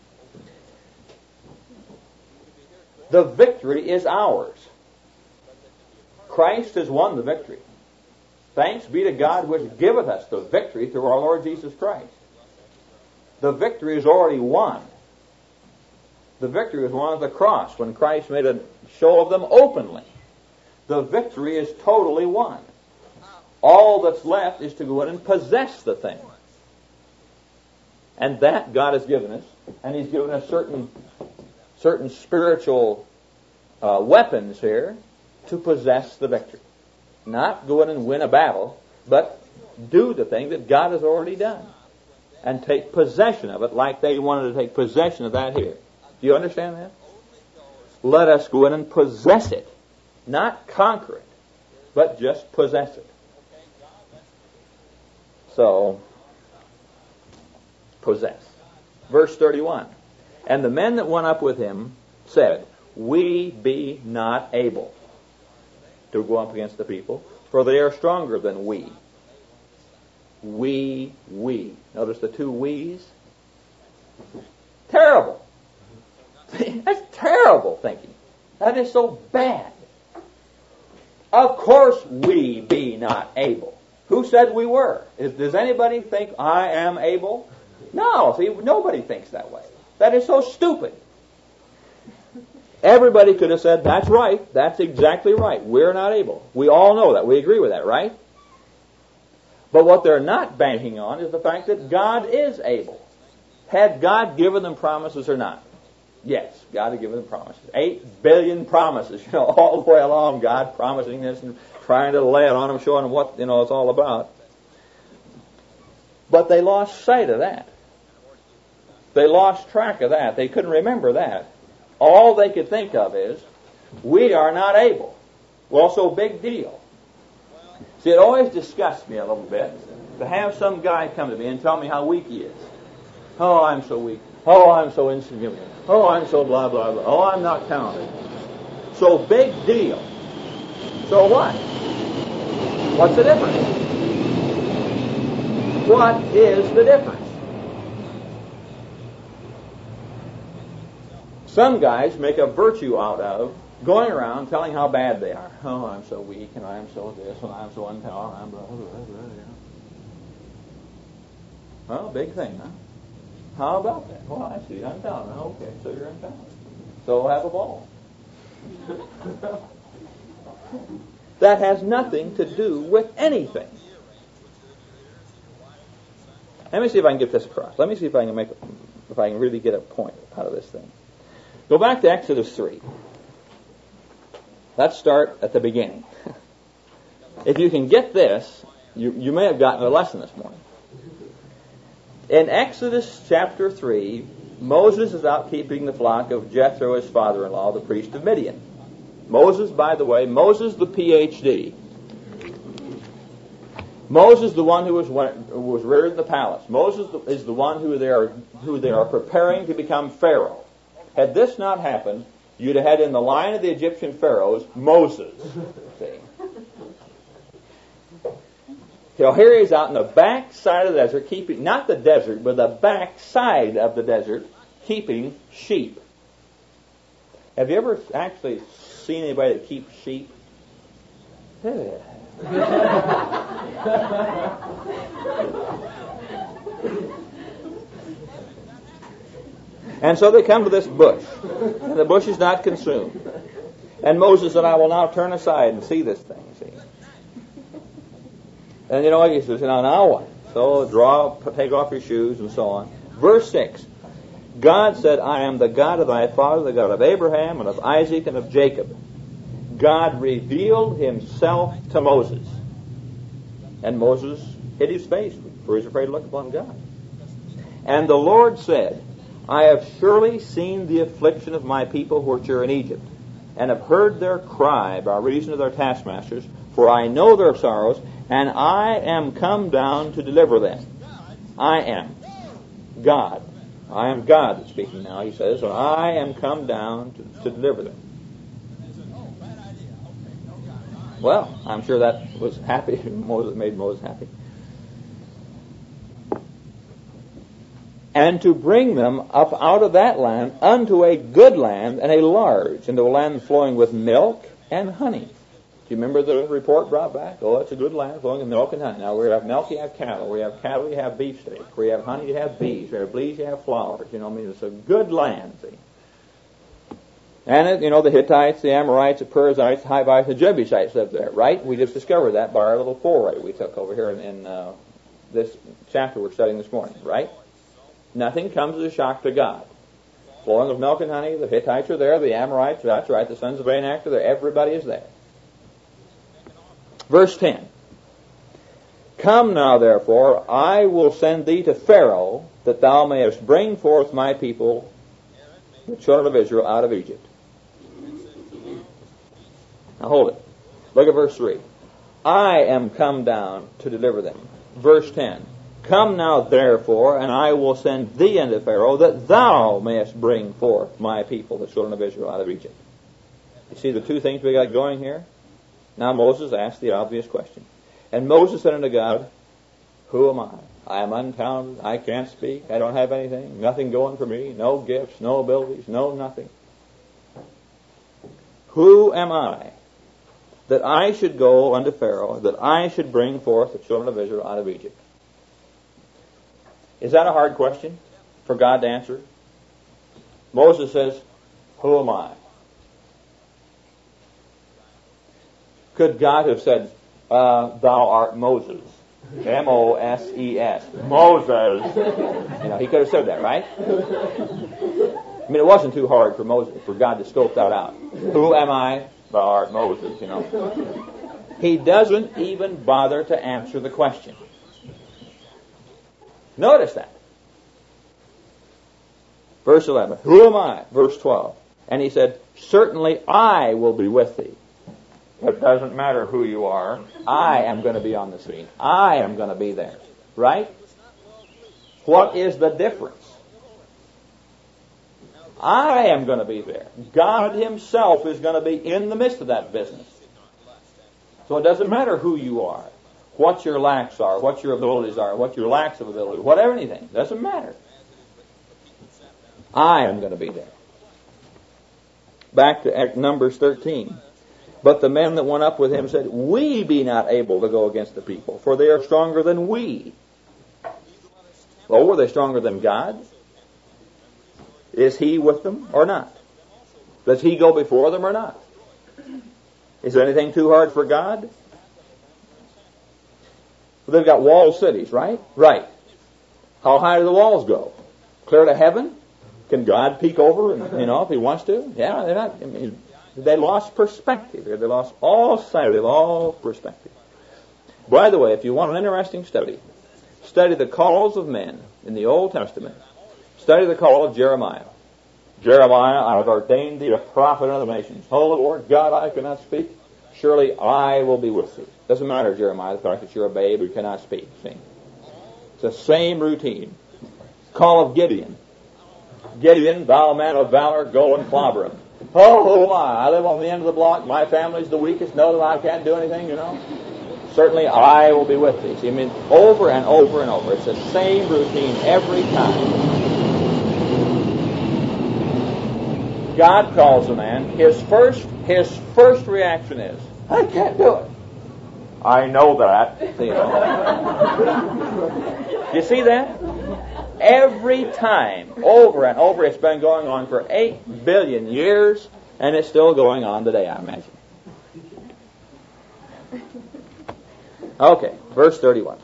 The victory is ours. Christ has won the victory. Thanks be to God which giveth us the victory through our Lord Jesus Christ. The victory is already won. The victory was won at the cross when Christ made a show of them openly. The victory is totally won. All that's left is to go in and possess the thing. And that God has given us. And He's given us certain, certain spiritual uh, weapons here to possess the victory. Not go in and win a battle, but do the thing that God has already done. And take possession of it like they wanted to take possession of that here. Do you understand that? Let us go in and possess it. Not conquer it, but just possess it. So, possess. Verse thirty-one. And the men that went up with him said, we be not able to go up against the people, for they are stronger than we. We, we. Notice the two we's. Terrible. That's terrible thinking. That is so bad. Of course we be not able. Who said we were? Is, does anybody think I am able? No, see, nobody thinks that way. That is so stupid. Everybody could have said, that's right, that's exactly right. We're not able. We all know that. We agree with that, right? But what they're not banking on is the fact that God is able. Had God given them promises or not? Yes, God had given them promises. Eight billion promises, you know, all the way along, God promising this and trying to lay it on them, showing them what, you know, it's all about. But they lost sight of that. They lost track of that. They couldn't remember that. All they could think of is, we are not able. Well, so big deal. See, it always disgusts me a little bit to have some guy come to me and tell me how weak he is. Oh, I'm so weak. Oh, I'm so insignificant. Oh, I'm so blah, blah, blah. Oh, I'm not counted. So big deal. So what? What's the difference? What is the difference? Some guys make a virtue out of going around telling how bad they are. Oh, I'm so weak, and I'm so this, and I'm so untalented, I'm blah, blah, blah, blah. Well, big thing, huh? How about that? Well, I see, I'm talented. Okay, so you're untalented. So have a ball. That has nothing to do with anything. Let me see if I can get this across. Let me see if I can make, if I can really get a point out of this thing. Go back to Exodus three. Let's start at the beginning. If you can get this, you, you may have gotten a lesson this morning. In Exodus chapter three, Moses is out keeping the flock of Jethro, his father-in-law, the priest of Midian. Moses, by the way, Moses the P H D. Moses, the one who was who was reared in the palace. Moses is the one who they are who they are preparing to become Pharaoh. Had this not happened, you'd have had in the line of the Egyptian pharaohs Moses. See? So here he's out in the back side of the desert, keeping, not the desert, but the back side of the desert, keeping sheep. Have you ever actually seen anybody that keeps sheep? And so they come to this bush, and the bush is not consumed. And Moses said, I will now turn aside and see this thing, see. And you know what he says, now, now what? So draw, take off your shoes, and so on. Verse six, God said, I am the God of thy father, the God of Abraham, and of Isaac, and of Jacob. God revealed himself to Moses. And Moses hid his face, for he was afraid to look upon God. And the Lord said, I have surely seen the affliction of my people which are in Egypt, and have heard their cry by reason of their taskmasters, for I know their sorrows, and I am come down to deliver them. I am God. I am God that's speaking now, he says, and I am come down to, to deliver them. Well, I'm sure that was happy. Moses made Moses happy. And to bring them up out of that land unto a good land, and a large, into a land flowing with milk and honey. Do you remember the report brought back? Oh, it's a good land flowing with milk and honey. Now, we have milk, you have cattle. We have cattle, you have beefsteak. We have honey, you have bees. We have bees, you have flowers. You know, I mean, it's a good land, see. And, it, you know, the Hittites, the Amorites, the Perizzites, the Hivites, the Jebusites lived there, right? We just discovered that by our little foray we took over here in, in uh, this chapter we're studying this morning, right? Nothing comes as a shock to God. Flowing with milk and honey, the Hittites are there, the Amorites, that's right, the sons of Anak are there, everybody is there. Verse ten. Come now, therefore, I will send thee to Pharaoh, that thou mayest bring forth my people, the children of Israel, out of Egypt. Now hold it. Look at verse three. I am come down to deliver them. Verse ten. Come now, therefore, and I will send thee unto Pharaoh, that thou mayest bring forth my people, the children of Israel, out of Egypt. You see the two things we got going here? Now Moses asked the obvious question. And Moses said unto God, who am I? I am untalented. I can't speak. I don't have anything. Nothing going for me. No gifts, no abilities, no nothing. Who am I that I should go unto Pharaoh, that I should bring forth the children of Israel out of Egypt. Is that a hard question for God to answer? Moses says, who am I? Could God have said, uh, thou art Moses? M O S E S. Moses. You know, he could have said that, right? I mean, it wasn't too hard for Moses, for God to scope that out. Who am I? Thou art Moses, you know. He doesn't even bother to answer the question. Notice that. Verse eleven. Who am I? Verse twelve. And he said, certainly I will be with thee. It doesn't matter who you are. I am going to be on the scene. I am going to be there. Right? What is the difference? I am going to be there. God himself is going to be in the midst of that business. So it doesn't matter who you are, what your lacks are, what your abilities are, what your lacks of ability, whatever anything. It doesn't matter. I am going to be there. Back to Numbers thirteen. But the men that went up with him said, we be not able to go against the people, for they are stronger than we. Well, were they stronger than God? Is he with them or not? Does he go before them or not? Is there anything too hard for God? Well, they've got walled cities, right? Right. How high do the walls go? Clear to heaven? Can God peek over, and, you know, if he wants to? Yeah, they're not. I mean, they lost perspective. They lost all sight of it, all perspective. By the way, if you want an interesting study, study the calls of men in the Old Testament. Study the call of Jeremiah. Jeremiah, I have ordained thee a prophet unto the nations. Oh, Lord God, I cannot speak. Surely I will be with thee. Doesn't matter, Jeremiah, the fact that you're a babe who cannot speak. See? It's the same routine. Call of Gideon. Gideon, thou man of valor, go and clobber him. Oh, who am I? I live on the end of the block. My family's the weakest. Know that I can't do anything, you know. Certainly I will be with thee. See, I mean, over and over and over. It's the same routine every time. God calls a man. His first, his first reaction is, I can't do it. I know that. See, you know. You see that? Every time, over and over, it's been going on for eight billion years, and it's still going on today, I imagine. Okay, verse thirty-one.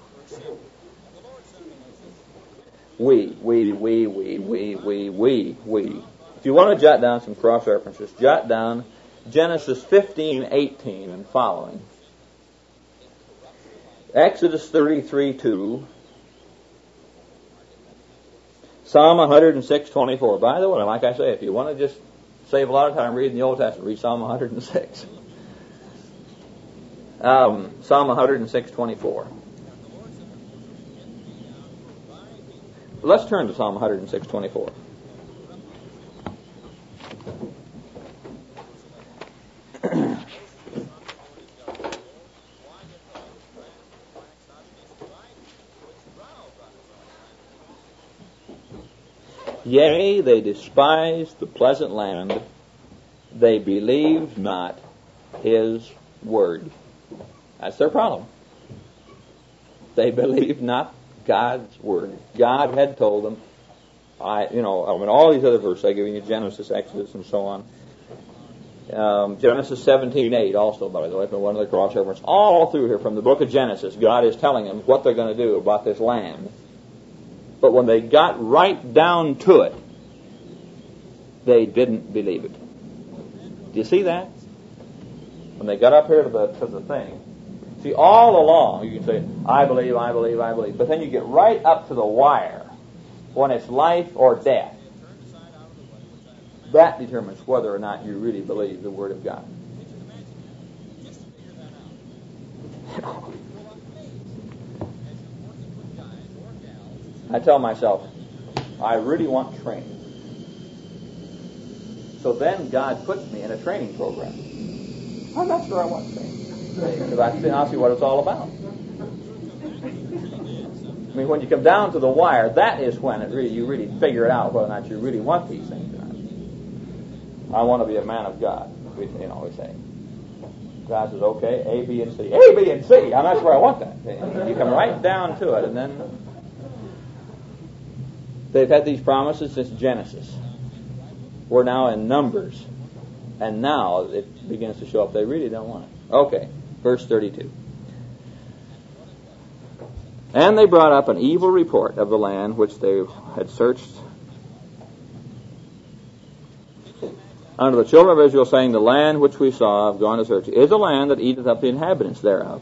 We, we, we, we, we, we, we, we. If you want to jot down some cross-references, jot down Genesis fifteen, eighteen and following. Exodus thirty-three, two. Psalm one oh six, twenty-four. By the way, like I say, if you want to just save a lot of time reading the Old Testament, read Psalm one oh six. Um, Psalm one oh six, twenty-four. Let's turn to Psalm one oh six, twenty-four. Yea, they despised the pleasant land. They believed not his word. That's their problem. They believed not God's word. God had told them, I, you know, I mean, all these other verses I give you, Genesis, Exodus, and so on. Um, Genesis seventeen, eight also, by the way, from one of the cross references. All through here from the book of Genesis, God is telling them what they're going to do about this land. But when they got right down to it, they didn't believe it. Do you see that? When they got up here to the to the thing, see, all along you can say, I believe, I believe, I believe. But then you get right up to the wire, when it's life or death. That determines whether or not you really believe the Word of God. I tell myself, I really want training. So then God puts me in a training program. I'm not sure I want training. Because I see, I'll see what it's all about. I mean, when you come down to the wire, that is when it really you really figure it out whether or not you really want these things or not. I want to be a man of God, you know, we say. God says, okay, A, B, and C. A, B, and C. And that's where I want that. You come right down to it, and then they've had these promises since Genesis. We're now in Numbers. And now it begins to show up. They really don't want it. Okay, verse thirty-two. And they brought up an evil report of the land which they had searched unto the children of Israel, saying, the land which we saw, have gone to search, is a land that eateth up the inhabitants thereof.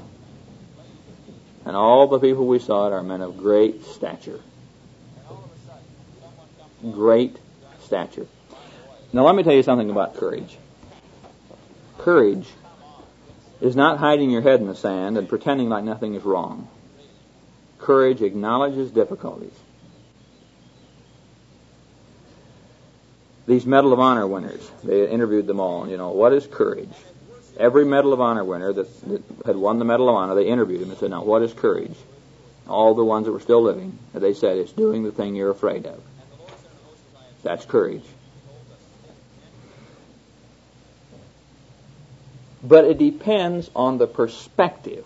And all the people we saw it are men of great stature. Great stature. Now let me tell you something about courage. Courage is not hiding your head in the sand and pretending like nothing is wrong. Courage acknowledges difficulties. These Medal of Honor winners, they interviewed them all. You know, what is courage? Every Medal of Honor winner that, that had won the Medal of Honor, they interviewed him and said, now, what is courage? All the ones that were still living, they said, it's doing the thing you're afraid of. That's courage. But it depends on the perspective.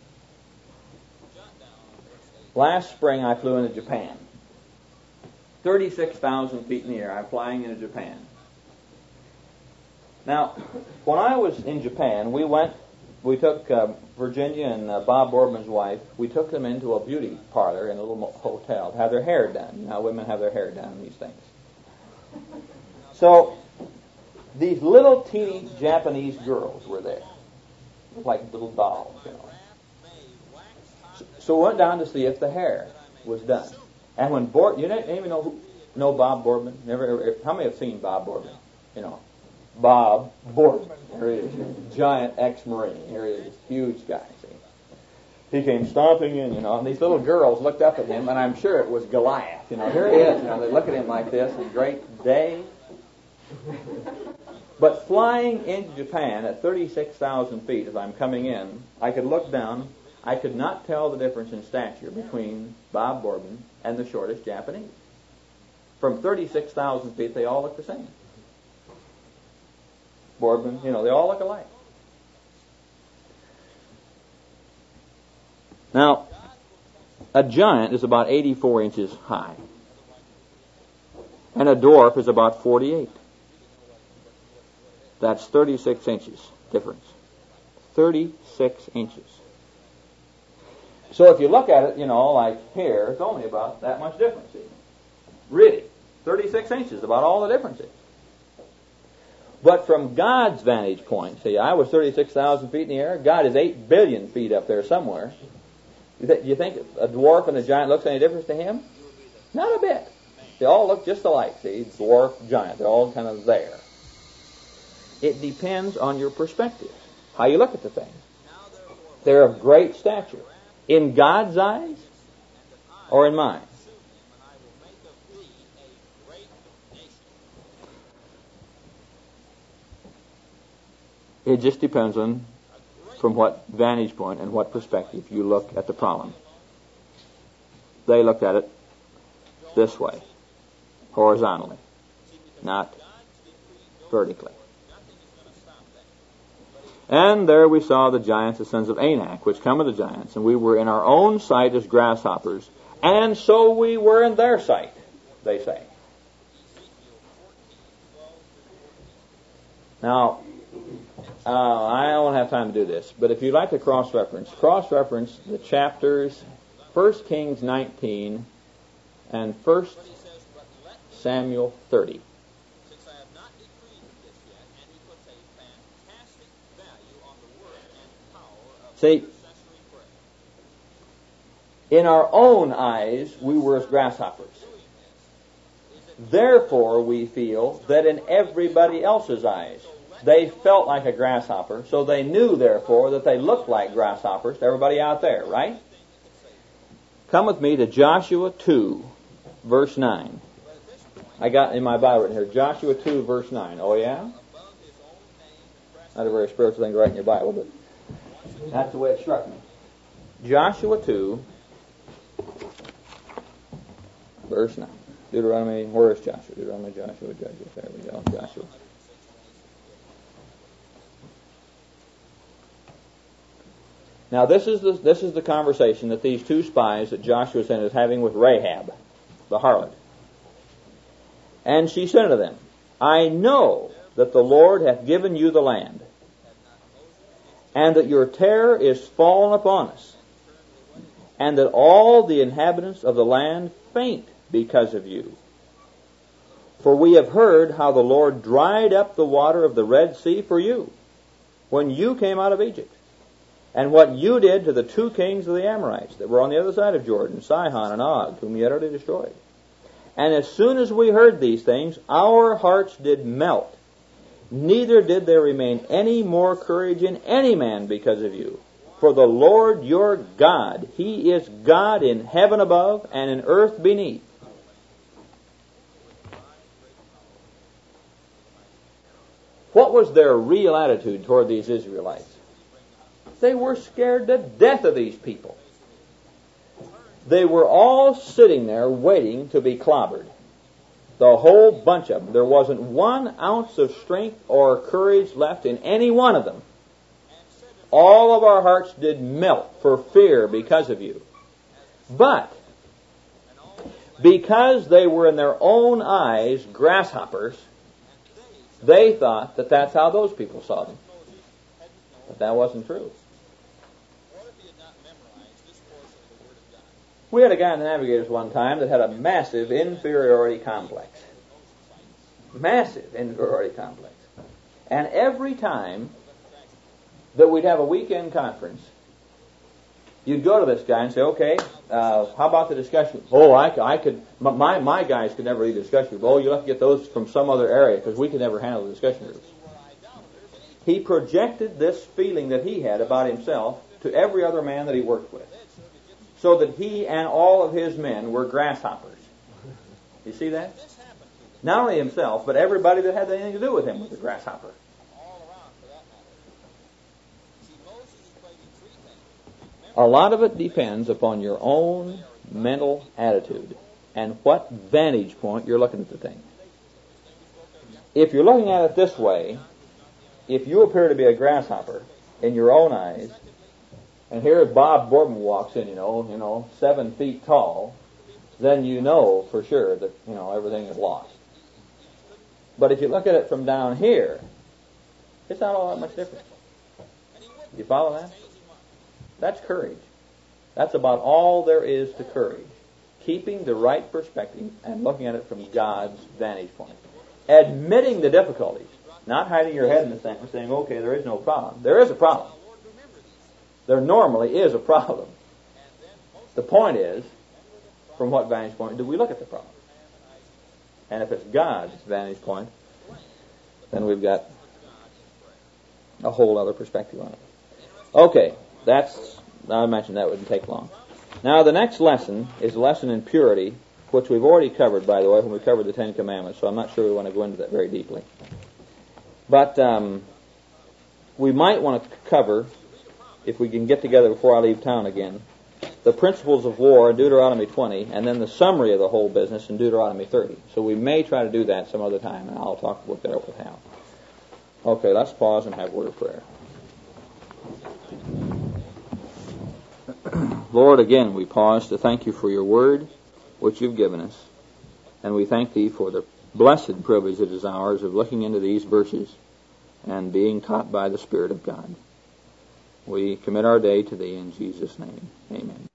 Last spring I flew into Japan. thirty-six thousand feet in the air. I'm flying into Japan. Now, when I was in Japan, we went, we took uh, Virginia and uh, Bob Boardman's wife, we took them into a beauty parlor in a little hotel to have their hair done. You know how women have their hair done, these things. So, these little teeny Japanese girls were there, like little dolls, you know. So, so we went down to see if the hair was done. And when Board, you didn't even know who, know Bob Boardman? Never, ever, how many have seen Bob Boardman? You know, Bob Boardman. Here he is, giant ex-Marine. Here he is, huge guy. See, he came stomping in, you know, and these little girls looked up at him, and I'm sure it was Goliath. You know, here he is. You know, they look at him like this, and great day. But flying into Japan at thirty-six thousand feet, as I'm coming in, I could look down. I could not tell the difference in stature between Bob Boardman and the shortest Japanese. From thirty-six thousand feet, they all look the same. Boardman, you know, they all look alike. Now, a giant is about eighty-four inches high, and a dwarf is about forty-eight. That's thirty-six inches difference. thirty-six inches. So if you look at it, you know, like here, it's only about that much difference. Really, thirty-six inches, about all the difference is. But from God's vantage point, see, I was thirty-six thousand feet in the air. God is eight billion feet up there somewhere. You, th- you think a dwarf and a giant looks any difference to him? Not a bit. They all look just alike, see, dwarf, giant. They're all kind of there. It depends on your perspective, how you look at the thing. They're of great stature. In God's eyes or in mine? It just depends on from what vantage point and what perspective you look at the problem. They looked at it this way, horizontally, not vertically. And there we saw the giants, the sons of Anak, which come of the giants, and we were in our own sight as grasshoppers, and so we were in their sight, they say. Now, uh, I don't have time to do this, but if you'd like to cross-reference, cross-reference the chapters First Kings nineteen and First Samuel thirty. See, in our own eyes, we were as grasshoppers. Therefore, we feel that in everybody else's eyes, they felt like a grasshopper, so they knew, therefore, that they looked like grasshoppers to everybody out there, right? Come with me to Joshua two, verse nine. I got in my Bible right here, Joshua two, verse nine. Oh, yeah? Not a very spiritual thing to write in your Bible, but that's the way it struck me. Joshua two, verse nine. Deuteronomy, where is Joshua? Deuteronomy, Joshua, Judges. There we go, Joshua. Now this is the this is the conversation that these two spies that Joshua sent is having with Rahab, the harlot. And she said unto them, I know that the Lord hath given you the land, and that your terror is fallen upon us, and that all the inhabitants of the land faint because of you. For we have heard how the Lord dried up the water of the Red Sea for you, when you came out of Egypt, and what you did to the two kings of the Amorites that were on the other side of Jordan, Sihon and Og, whom you utterly destroyed. And as soon as we heard these things, our hearts did melt. Neither did there remain any more courage in any man because of you. For the Lord your God, He is God in heaven above and in earth beneath. What was their real attitude toward these Israelites? They were scared to death of these people. They were all sitting there waiting to be clobbered. The whole bunch of them. There wasn't one ounce of strength or courage left in any one of them. All of our hearts did melt for fear because of you. But because they were in their own eyes grasshoppers, they thought that that's how those people saw them. But that wasn't true. We had a guy in the Navigators one time that had a massive inferiority complex. Massive inferiority complex. And every time that we'd have a weekend conference, you'd go to this guy and say, okay, uh, how about the discussion? Oh, I, I could, my, my guys could never lead a discussion group. Oh, you'll have to get those from some other area because we could never handle the discussion groups. He projected this feeling that he had about himself to every other man that he worked with, so that he and all of his men were grasshoppers. You see that? Not only himself, but everybody that had anything to do with him was a grasshopper. A lot of it depends upon your own mental attitude and what vantage point you're looking at the thing. If you're looking at it this way, if you appear to be a grasshopper in your own eyes, and here Bob Boardman walks in, you know, you know, seven feet tall, then you know for sure that, you know, everything is lost. But if you look at it from down here, it's not all that much different. You follow that? That's courage. That's about all there is to courage. Keeping the right perspective and looking at it from God's vantage point. Admitting the difficulties. Not hiding your head in the sand and saying, okay, there is no problem. There is a problem. There normally is a problem. The point is, from what vantage point do we look at the problem? And if it's God's vantage point, then we've got a whole other perspective on it. Okay, that's, I mentioned that wouldn't take long. Now the next lesson is a lesson in purity, which we've already covered, by the way, when we covered the Ten Commandments, so I'm not sure we want to go into that very deeply. But um, we might want to cover, if we can get together before I leave town again, the principles of war in Deuteronomy twenty, and then the summary of the whole business in Deuteronomy thirty. So we may try to do that some other time, and I'll talk about that with Hal. Okay, let's pause and have a word of prayer. Lord, again, we pause to thank you for your word, which you've given us. And we thank thee for the blessed privilege that is ours of looking into these verses and being taught by the Spirit of God. We commit our day to thee in Jesus' name. Amen.